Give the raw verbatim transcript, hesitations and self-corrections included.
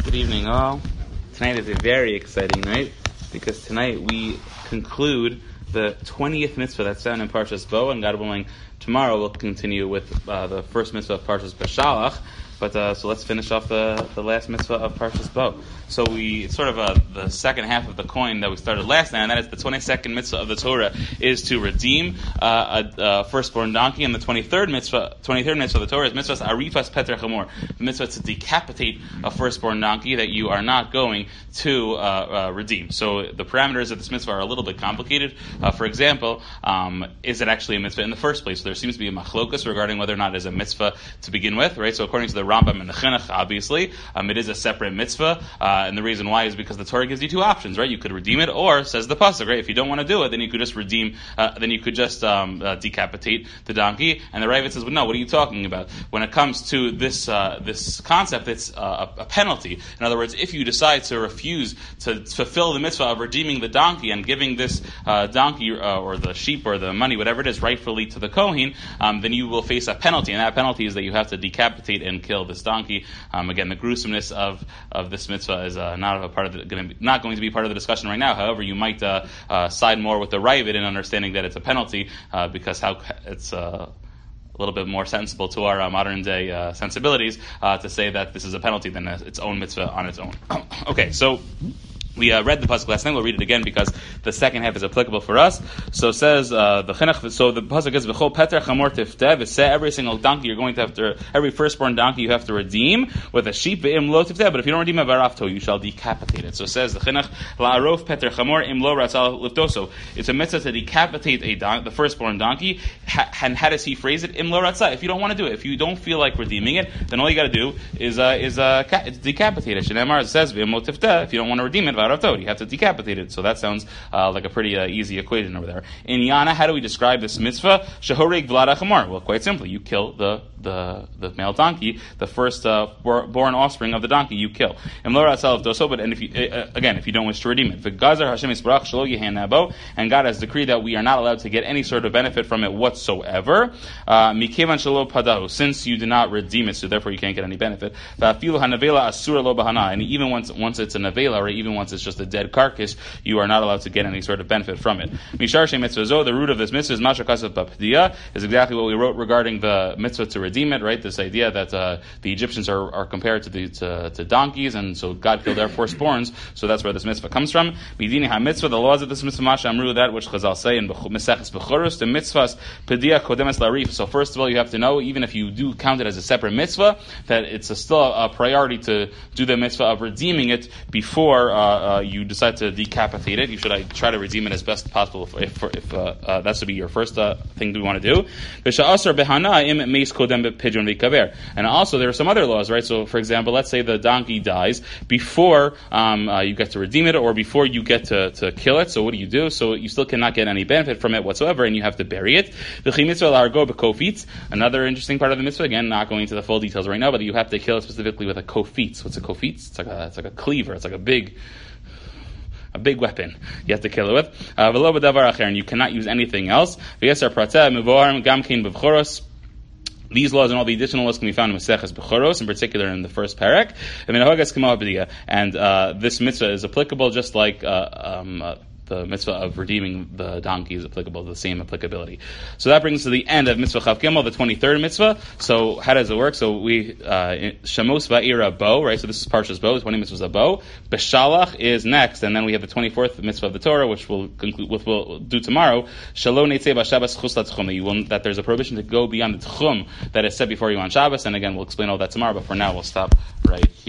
Good evening, all. Tonight is a very exciting night because tonight we conclude the twentieth mitzvah that's found in Parshas Bo, and God willing, tomorrow we'll continue with uh, the first mitzvah of Parshas Beshalach. But uh, so let's finish off the, the last mitzvah of Parshas Bo. So we it's sort of uh, the second half of the coin that we started last night, and that is the twenty-second mitzvah of the Torah is to redeem uh, a, a firstborn donkey, and the twenty-third mitzvah, twenty-third mitzvah of the Torah is mitzvah arifas peter chamor, the mitzvah to decapitate a firstborn donkey that you are not going to uh, uh, redeem. So the parameters of this mitzvah are a little bit complicated. Uh, for example, um, is it actually a mitzvah in the first place? So there seems to be a machlokas regarding whether or not it is a mitzvah to begin with, right? So according to the Rambam and the Chinuch, obviously, um, it is a separate mitzvah, uh, and the reason why is because the Torah gives you two options, right? You could redeem it, or says the pasuk, right? If you don't want to do it, then you could just redeem, uh, then you could just um, uh, decapitate the donkey. And the Ravid says, well, no, what are you talking about? When it comes to this uh, this concept, it's uh, a, a penalty. In other words, if you decide to refuse to fulfill the mitzvah of redeeming the donkey and giving this uh, donkey uh, or the sheep or the money, whatever it is, rightfully to the Kohen, um, then you will face a penalty, and that penalty is that you have to decapitate and kill this donkey. Um, again, the gruesomeness of, of this mitzvah is uh, not a part of the, going to be, not going to be part of the discussion right now. However, you might uh, uh, side more with the Ravid in understanding that it's a penalty uh, because how it's uh, a little bit more sensible to our uh, modern day uh, sensibilities uh, to say that this is a penalty than a, its own mitzvah on its own. Okay, so. We uh, read the pasuk last night. We'll read it again because the second half is applicable for us. So it says uh, the chinuch. So the pasuk is v'chol peter chamor tifteh v'seh. Every single donkey you're going to have to, every firstborn donkey you have to redeem with a sheep ve'im lo tifteh. But if you don't redeem a varafto, you shall decapitate it. So it says the chinuch la'arof peter chamor im lo ratzal liftoso. It's a mitzvah to decapitate a don- the firstborn donkey. Ha- and how does he phrase it? Im lo ratzal. If you don't want to do it, if you don't feel like redeeming it, then all you got to do is uh, is uh, ca- decapitate it. Shneimar says ve'im lo tifteh. If you don't want to redeem it, you have to decapitate it. So that sounds uh, like a pretty uh, easy equation over there. In Yana, how do we describe this mitzvah? Shehoreg vlada chamor. Well, quite simply, you kill the the the male donkey, the first uh, born offspring of the donkey. You kill. And if you uh, again, if you don't wish to redeem it, and God has decreed that we are not allowed to get any sort of benefit from it whatsoever. Uh, since you did not redeem it, so therefore you can't get any benefit. And even once once it's a nevela, or even once it's just a dead carcass, you are not allowed to get any sort of benefit from it. The root of this mitzvah is mashakasav b'pdiya, is exactly what we wrote regarding the mitzvah to redeem it, right? This idea that uh, the Egyptians are, are compared to the to, to donkeys, and so God killed their firstborns, so that's where this mitzvah comes from. Midini ha-mitzvah, the laws of this mitzvah, mashamru, that which Chazal say in Meseches Bechorus, the mitzvahs pdiya kodemes larif. So first of all, you have to know, even if you do count it as a separate mitzvah, that it's a, still a priority to do the mitzvah of redeeming it before uh, uh, you decide to decapitate it. You should uh, try to redeem it as best possible if, if, if uh, uh, that's to be your first uh, thing we want to do. And also there are some other laws, right? So for example, let's say the donkey dies before um, uh, you get to redeem it, or before you get to, to kill it. So what do you do? So you still cannot get any benefit from it whatsoever, and you have to bury it. Another interesting part of the mitzvah, again, not going into the full details right now, but you have to kill it specifically with a kofitz. What's a kofitz? It's like a, it's like a cleaver. It's like a big A big weapon you have to kill it with. Uh, and you cannot use anything else. These laws and all the additional laws can be found in Maseches Bechoros, in particular in the first parak. And uh, this mitzvah is applicable just like uh, um, uh, the mitzvah of redeeming the donkey is applicable, the same applicability. So that brings us to the end of mitzvah Chav Gimel, the twenty-third mitzvah. So how does it work? So we, Shamos Va'ira Bo, right? So this is Parshas Bo, the twenty mitzvahs of Bo. Beshalach is next, and then we have the twenty-fourth mitzvah of the Torah, which we'll conclude, which we'll do tomorrow. Shalom Neitzei B'Shabbos Chus LaTchum, that there's a prohibition to go beyond the Tchum that is set before you on Shabbos, and again, we'll explain all that tomorrow, but for now, we'll stop right here.